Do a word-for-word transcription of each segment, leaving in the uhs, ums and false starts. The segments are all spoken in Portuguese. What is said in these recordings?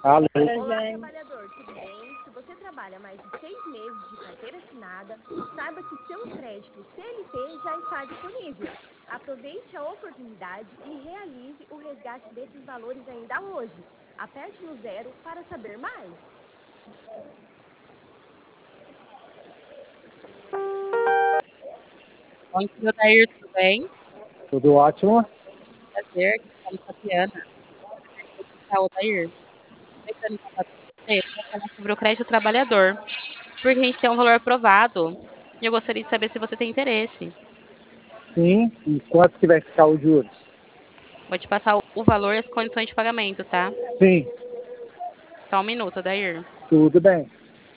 Alô. Olá, trabalhador, tudo bem? Se você trabalha mais de seis meses de carteira assinada, saiba que seu crédito C L T já está disponível. Aproveite a oportunidade e realize o resgate desses valores ainda hoje. Aperte no zero para saber mais. Oi, senhor Dair, tudo bem? Tudo ótimo. Prazer, aqui fala Fabiana. Tá, Odair, entrando em contato com você para falar sobre o crédito trabalhador, porque a gente tem um valor aprovado e eu gostaria de saber se você tem interesse. Sim. E quanto que vai ficar os juros? Vou te passar o o valor e as condições de pagamento, tá? Sim. Só um minuto, Odair. Tudo bem.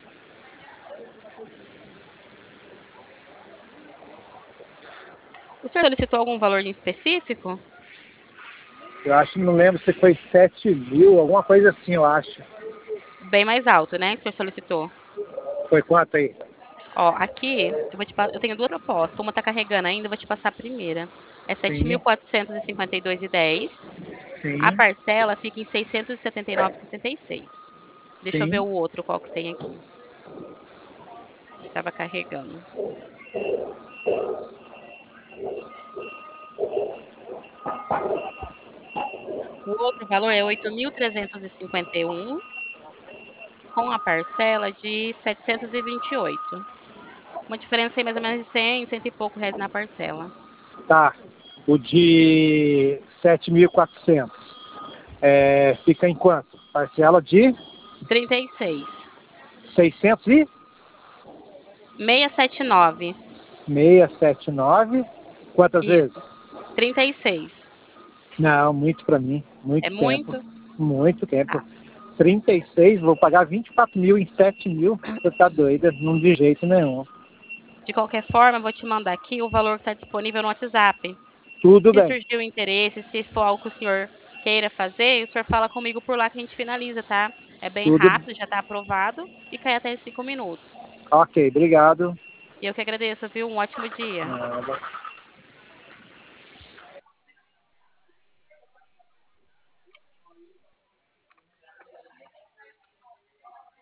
O senhor solicitou algum valor em específico? Eu acho, não lembro se foi sete mil, alguma coisa assim, eu acho. Bem mais alto, né, que o senhor solicitou. Foi quanto aí? Ó, aqui, eu vou te pa- eu tenho duas propostas. Uma tá carregando ainda, eu vou te passar a primeira. É sete mil Sim. quatrocentos e cinquenta e dois e dez. A Sim. parcela fica em seiscentos e setenta e nove e sessenta e seis. Deixa eu ver Sim. o outro, qual que tem aqui. Estava carregando. O outro valor é oito mil trezentos e cinquenta e um, com a parcela de setecentos e vinte e oito. Uma diferença aí mais ou menos de cem, cento e pouco reais na parcela. Tá. O de sete mil e quatrocentos. É, fica em quanto? Parcela de trinta e seis. seiscentos e seiscentos e setenta e nove. seiscentos e setenta e nove. Quantas vezes? Isso. trinta e seis. Não, muito para mim. É Muito tempo. muito? Muito tempo. Tá. trinta e seis, vou pagar vinte e quatro mil em sete mil. Você tá doida? Não de jeito nenhum. De qualquer forma, eu vou te mandar aqui o valor que está disponível no WhatsApp. Tudo Se bem. surgir o interesse, se for algo que o senhor queira fazer, o senhor fala comigo por lá que a gente finaliza, tá? É bem Tudo. rápido, já está aprovado e cai até em cinco minutos. Ok, obrigado. E eu que agradeço, viu? Um ótimo dia. Nada.